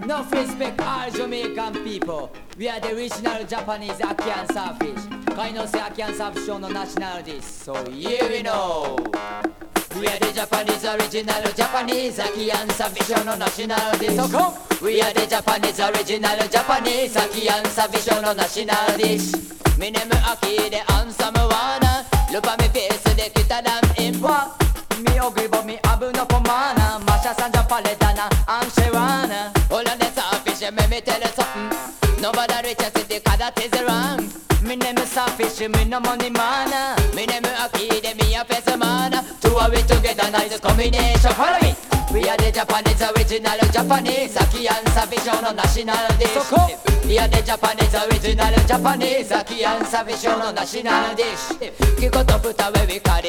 No respect all Jamaican people. We are the original Japanese Aki and Starfish. 海の瀬Aki and Starfish showのナショナルです。So here we know. We are the Japanese original Japanese Aki and Starfish showのナショナルです。So come. We are the Japanese original Japanese Aki and Starfish showのナショナルです。My name is Aki de handsome one. Look at me face de kitadan impa. Mi ogribo mi abu no pomana. Masha sanja paletana anshewana. Hola de Starfish me me tell you something. Nobody reaches it because that is wrong. My name is Starfish, me no money man. My name is Aki de me a face man. Two are we together, nice combination. Follow me. We are the Japanese original Japanese Aki and Starfish show no national dish. We are the Japanese original Japanese Aki and Starfish show no national dish. キコと豚ウェビカリ